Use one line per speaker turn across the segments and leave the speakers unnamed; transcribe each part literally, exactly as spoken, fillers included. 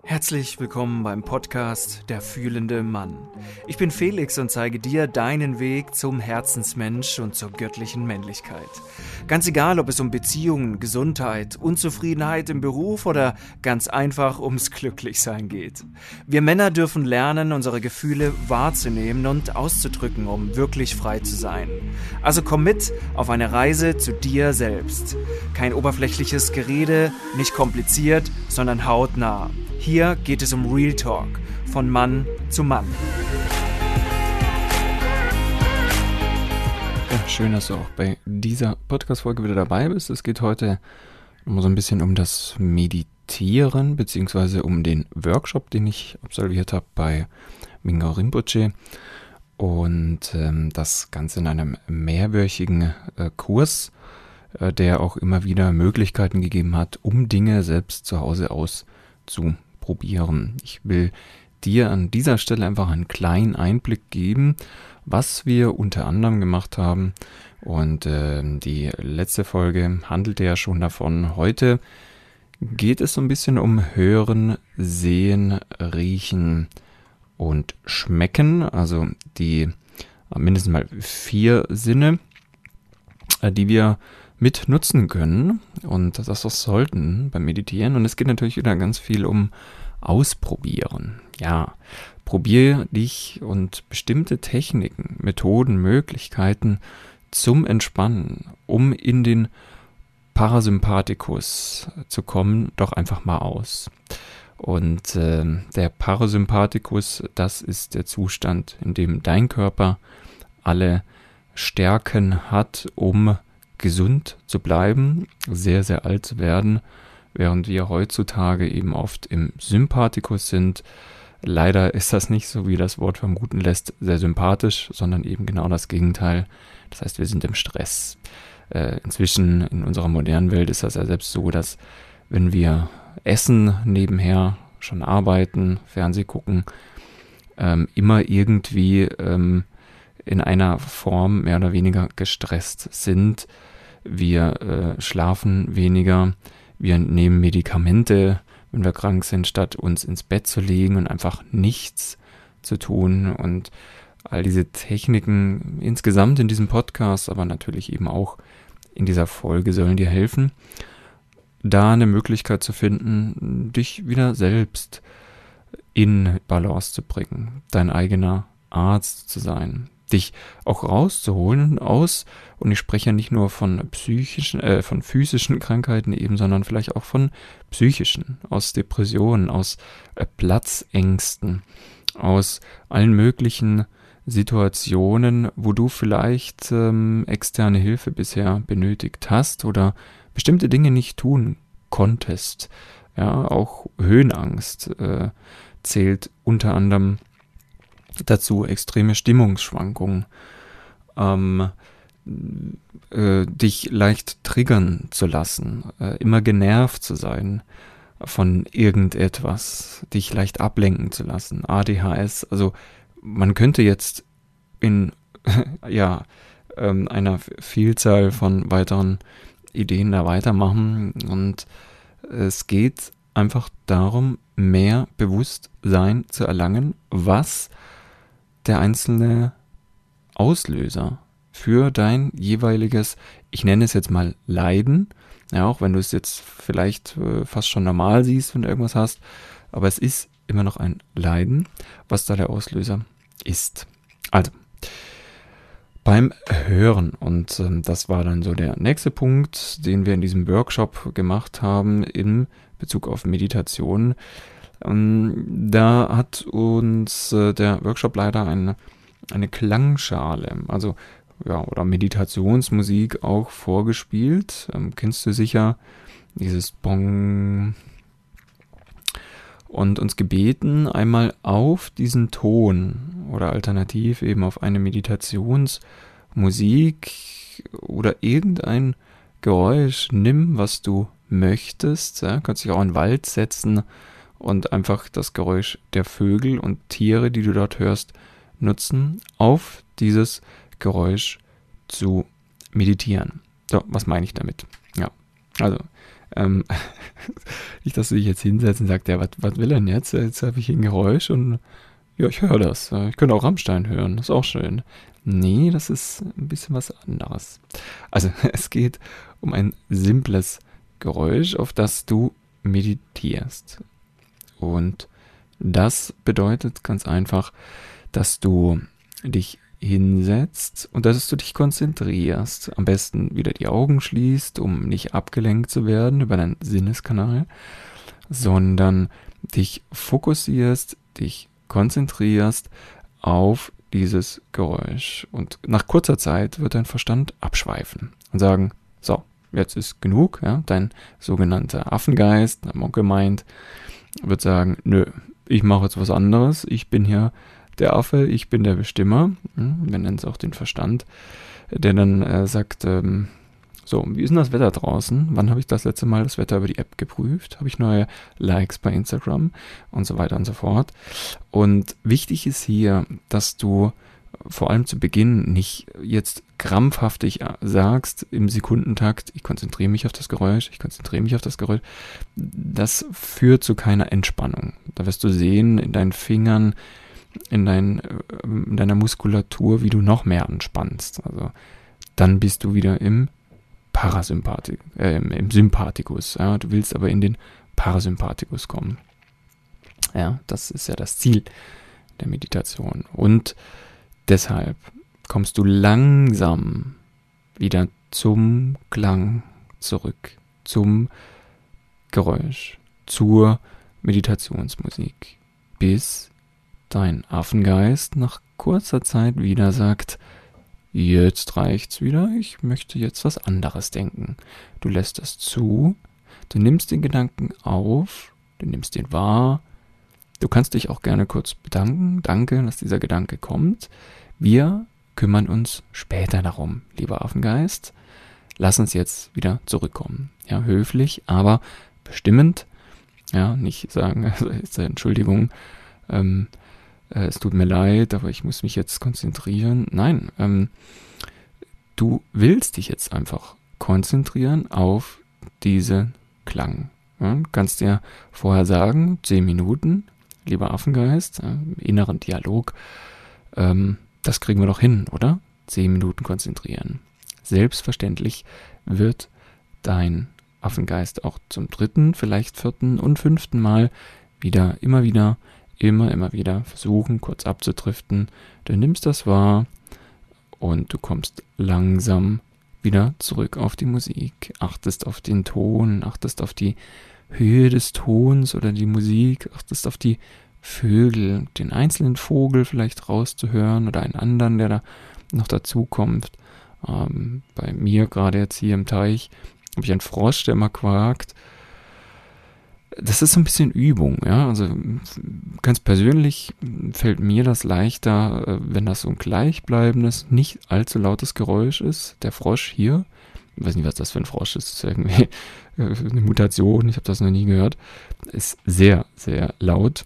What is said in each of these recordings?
Herzlich willkommen beim Podcast Der fühlende Mann. Ich bin Felix und zeige dir deinen Weg zum Herzensmensch und zur göttlichen Männlichkeit. Ganz egal, ob es um Beziehungen, Gesundheit, Unzufriedenheit im Beruf oder ganz einfach ums Glücklichsein geht. Wir Männer dürfen lernen, unsere Gefühle wahrzunehmen und auszudrücken, um wirklich frei zu sein. Also komm mit auf eine Reise zu dir selbst. Kein oberflächliches Gerede, nicht kompliziert, sondern hautnah. Hier geht es um Real Talk, von Mann zu Mann.
Ja, schön, dass du auch bei dieser Podcast-Folge wieder dabei bist. Es geht heute immer so ein bisschen um das Meditieren, beziehungsweise um den Workshop, den ich absolviert habe bei Mingyur Rinpoche. Und ähm, das Ganze in einem mehrwöchigen äh, Kurs, äh, der auch immer wieder Möglichkeiten gegeben hat, um Dinge selbst zu Hause auszuprobieren. probieren. Ich will dir an dieser Stelle einfach einen kleinen Einblick geben, was wir unter anderem gemacht haben. Und äh, die letzte Folge handelte ja schon davon. Heute geht es so ein bisschen um Hören, Sehen, Riechen und Schmecken. Also die mindestens mal vier Sinne, äh, die wir mit nutzen können, und das auch sollten beim Meditieren. Und es geht natürlich wieder ganz viel um Ausprobieren. Ja, probiere dich und bestimmte Techniken, Methoden, Möglichkeiten zum Entspannen, um in den Parasympathikus zu kommen, doch einfach mal aus. Und äh, der Parasympathikus, das ist der Zustand, in dem dein Körper alle Stärken hat, um gesund zu bleiben, sehr, sehr alt zu werden, während wir heutzutage eben oft im Sympathikus sind. Leider ist das nicht, so wie das Wort vermuten lässt, sehr sympathisch, sondern eben genau das Gegenteil. Das heißt, wir sind im Stress. Äh, inzwischen in unserer modernen Welt ist das ja selbst so, dass wenn wir essen, nebenher schon arbeiten, Fernseh gucken, ähm, immer irgendwie ähm, in einer Form mehr oder weniger gestresst sind. Wir äh, schlafen weniger, wir nehmen Medikamente, wenn wir krank sind, statt uns ins Bett zu legen und einfach nichts zu tun. Und all diese Techniken insgesamt in diesem Podcast, aber natürlich eben auch in dieser Folge sollen dir helfen, da eine Möglichkeit zu finden, dich wieder selbst in Balance zu bringen, dein eigener Arzt zu sein, dich auch rauszuholen aus, und ich spreche ja nicht nur von psychischen, äh, von physischen Krankheiten eben, sondern vielleicht auch von psychischen, aus Depressionen, aus äh, Platzängsten, aus allen möglichen Situationen, wo du vielleicht ähm, externe Hilfe bisher benötigt hast oder bestimmte Dinge nicht tun konntest. Ja, auch Höhenangst äh, zählt unter anderem dazu, extreme Stimmungsschwankungen, ähm, äh, dich leicht triggern zu lassen, äh, immer genervt zu sein von irgendetwas, dich leicht ablenken zu lassen, A D H S. Also man könnte jetzt in ja ähm, einer Vielzahl von weiteren Ideen da weitermachen, und es geht einfach darum, mehr Bewusstsein zu erlangen, was der einzelne Auslöser für dein jeweiliges, ich nenne es jetzt mal Leiden, ja, auch wenn du es jetzt vielleicht äh, fast schon normal siehst, wenn du irgendwas hast, aber es ist immer noch ein Leiden, was da der Auslöser ist. Also, beim Hören, und ähm, das war dann so der nächste Punkt, den wir in diesem Workshop gemacht haben in Bezug auf Meditation. Ähm, da hat uns äh, der Workshop-Leiter eine, eine Klangschale, also ja, oder Meditationsmusik auch vorgespielt. Ähm, kennst du sicher dieses Bong, und uns gebeten, einmal auf diesen Ton oder alternativ eben auf eine Meditationsmusik oder irgendein Geräusch, nimm, was du möchtest. Ja, kannst dich auch in den Wald setzen und einfach das Geräusch der Vögel und Tiere, die du dort hörst, nutzen, auf dieses Geräusch zu meditieren. So, was meine ich damit? Ja, also Ähm, nicht, dass du dich jetzt hinsetzt und sagst, ja, was will er denn jetzt? Jetzt habe ich hier ein Geräusch und ja, ich höre das. Ich könnte auch Rammstein hören, das ist auch schön. Nee, das ist ein bisschen was anderes. Also es geht um ein simples Geräusch, auf das du meditierst. Und das bedeutet ganz einfach, dass du dich hinsetzt und dass du dich konzentrierst. Am besten wieder die Augen schließt, um nicht abgelenkt zu werden über deinen Sinneskanal, sondern dich fokussierst, dich konzentrierst auf dieses Geräusch. Und nach kurzer Zeit wird dein Verstand abschweifen und sagen, so, jetzt ist genug. Ja? Dein sogenannter Affengeist, der Monkey Mind, wird sagen, nö, ich mache jetzt was anderes. Ich bin hier der Affe, ich bin der Bestimmer. Wir nennen es auch den Verstand, der dann äh, sagt, ähm, so, wie ist denn das Wetter draußen? Wann habe ich das letzte Mal das Wetter über die App geprüft? Habe ich neue Likes bei Instagram? Und so weiter und so fort. Und wichtig ist hier, dass du vor allem zu Beginn nicht jetzt krampfhaftig sagst im Sekundentakt, ich konzentriere mich auf das Geräusch, ich konzentriere mich auf das Geräusch. Das führt zu keiner Entspannung. Da wirst du sehen in deinen Fingern, in, dein, in deiner Muskulatur, wie du noch mehr anspannst. Also dann bist du wieder im Parasympathikus, äh, im Sympathikus. Ja, du willst aber in den Parasympathikus kommen. Ja, das ist ja das Ziel der Meditation. Und deshalb kommst du langsam wieder zum Klang zurück, zum Geräusch, zur Meditationsmusik, bis dein Affengeist nach kurzer Zeit wieder sagt, jetzt reicht's wieder, ich möchte jetzt was anderes denken. Du lässt das zu, du nimmst den Gedanken auf, du nimmst ihn wahr. Du kannst dich auch gerne kurz bedanken. Danke, dass dieser Gedanke kommt. Wir kümmern uns später darum, lieber Affengeist. Lass uns jetzt wieder zurückkommen. Ja, höflich, aber bestimmend. Ja, nicht sagen, also ist Entschuldigung, ähm, äh, es tut mir leid, aber ich muss mich jetzt konzentrieren. Nein, ähm, du willst dich jetzt einfach konzentrieren auf diesen Klang. Ja, du kannst dir vorher sagen, zehn Minuten, lieber Affengeist, äh, im inneren Dialog, ähm, das kriegen wir doch hin, oder? Zehn Minuten konzentrieren. Selbstverständlich wird dein Affengeist auch zum dritten, vielleicht vierten und fünften Mal wieder, immer wieder, immer, immer wieder versuchen, kurz abzudriften. Du nimmst das wahr und du kommst langsam wieder zurück auf die Musik. Achtest auf den Ton, achtest auf die Höhe des Tons oder die Musik, achtest auf die Vögel, den einzelnen Vogel vielleicht rauszuhören oder einen anderen, der da noch dazu kommt. Ähm, bei mir gerade jetzt hier im Teich habe ich einen Frosch, der immer quakt. Das ist so ein bisschen Übung, ja. Also ganz persönlich fällt mir das leichter, wenn das so ein gleichbleibendes, nicht allzu lautes Geräusch ist. Der Frosch hier, ich weiß nicht, was das für ein Frosch ist, das ist irgendwie eine Mutation, ich habe das noch nie gehört, ist sehr, sehr laut.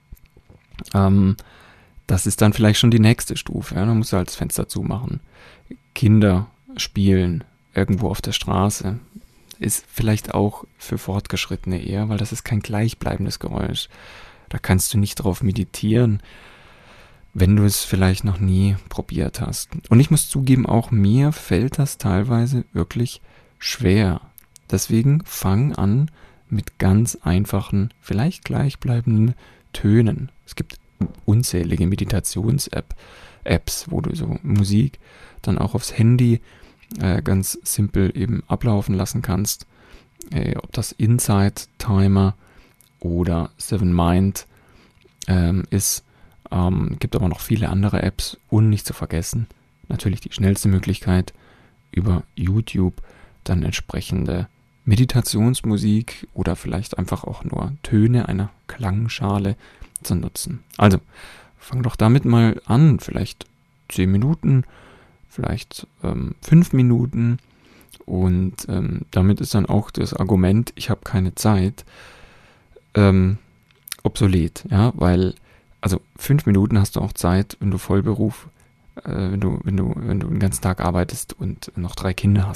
Ähm, das ist dann vielleicht schon die nächste Stufe, ja. Da musst du halt das Fenster zumachen. Kinder spielen irgendwo auf der Straße. Ist vielleicht auch für Fortgeschrittene eher, weil das ist kein gleichbleibendes Geräusch. Da kannst du nicht drauf meditieren, wenn du es vielleicht noch nie probiert hast. Und ich muss zugeben, auch mir fällt das teilweise wirklich schwer. Deswegen fang an mit ganz einfachen, vielleicht gleichbleibenden Tönen. Es gibt unzählige Meditations-Apps, wo du so Musik dann auch aufs Handy Äh, ganz simpel eben ablaufen lassen kannst. Äh, ob das Insight Timer oder Seven Mind ähm, ist. Ähm, gibt aber noch viele andere Apps und nicht zu vergessen, natürlich die schnellste Möglichkeit, über YouTube dann entsprechende Meditationsmusik oder vielleicht einfach auch nur Töne einer Klangschale zu nutzen. Also, fang doch damit mal an, vielleicht zehn Minuten, vielleicht ähm, fünf Minuten und ähm, damit ist dann auch das Argument, ich habe keine Zeit, ähm, obsolet, ja, weil, also fünf Minuten hast du auch Zeit, wenn du Vollberuf, äh, wenn du, wenn du, wenn du den ganzen Tag arbeitest und noch drei Kinder hast.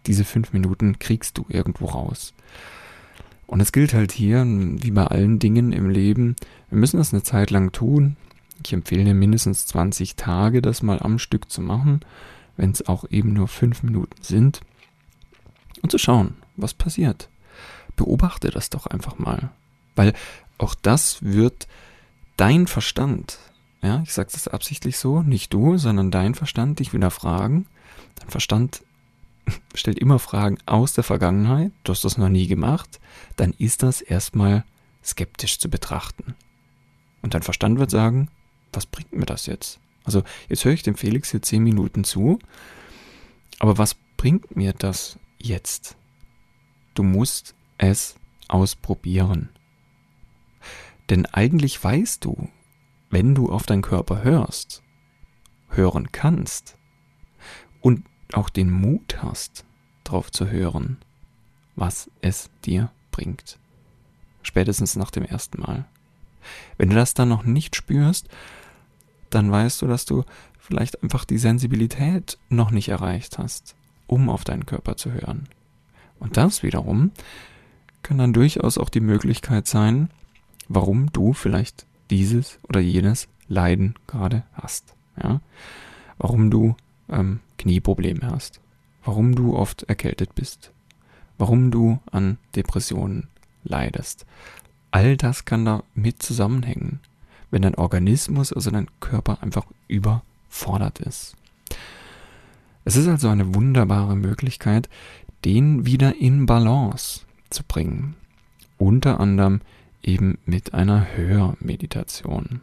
diese fünf Minuten kriegst du irgendwo raus. Und es gilt halt hier, wie bei allen Dingen im Leben, wir müssen das eine Zeit lang tun. Ich empfehle dir mindestens zwanzig Tage, das mal am Stück zu machen, wenn es auch eben nur fünf Minuten sind. Und zu schauen, was passiert. Beobachte das doch einfach mal. Weil auch das wird dein Verstand, ja, ich sage das absichtlich so, nicht du, sondern dein Verstand dich wieder fragen. Dein Verstand stellt immer Fragen aus der Vergangenheit, du hast das noch nie gemacht, dann ist das erstmal skeptisch zu betrachten. Und dein Verstand wird sagen, was bringt mir das jetzt? Also jetzt höre ich dem Felix hier zehn Minuten zu, aber was bringt mir das jetzt? Du musst es ausprobieren. Denn eigentlich weißt du, wenn du auf deinen Körper hörst, hören kannst und auch den Mut hast, drauf zu hören, was es dir bringt. Spätestens nach dem ersten Mal. Wenn du das dann noch nicht spürst, dann weißt du, dass du vielleicht einfach die Sensibilität noch nicht erreicht hast, um auf deinen Körper zu hören. Und das wiederum kann dann durchaus auch die Möglichkeit sein, warum du vielleicht dieses oder jenes Leiden gerade hast. Ja? Warum du ähm, Knieprobleme hast. Warum du oft erkältet bist. Warum du an Depressionen leidest. All das kann da mit zusammenhängen, wenn dein Organismus, also dein Körper einfach überfordert ist. Es ist also eine wunderbare Möglichkeit, den wieder in Balance zu bringen. Unter anderem eben mit einer Hörmeditation.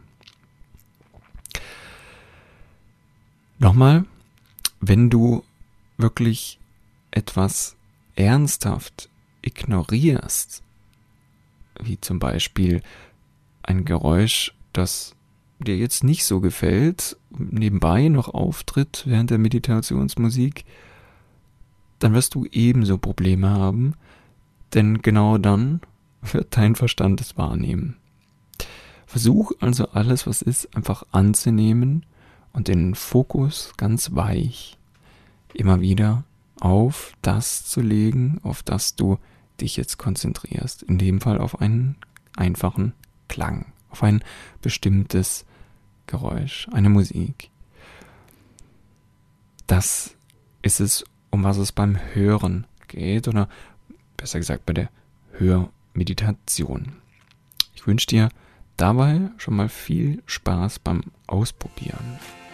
Nochmal, wenn du wirklich etwas ernsthaft ignorierst, wie zum Beispiel ein Geräusch, das dir jetzt nicht so gefällt, nebenbei noch auftritt während der Meditationsmusik, dann wirst du ebenso Probleme haben, denn genau dann wird dein Verstand es wahrnehmen. Versuch also alles, was ist, einfach anzunehmen und den Fokus ganz weich immer wieder auf das zu legen, auf das du dich jetzt konzentrierst. In dem Fall auf einen einfachen Klang, auf ein bestimmtes Geräusch, eine Musik. Das ist es, um was es beim Hören geht, oder besser gesagt bei der Hörmeditation. Ich wünsche dir dabei schon mal viel Spaß beim Ausprobieren.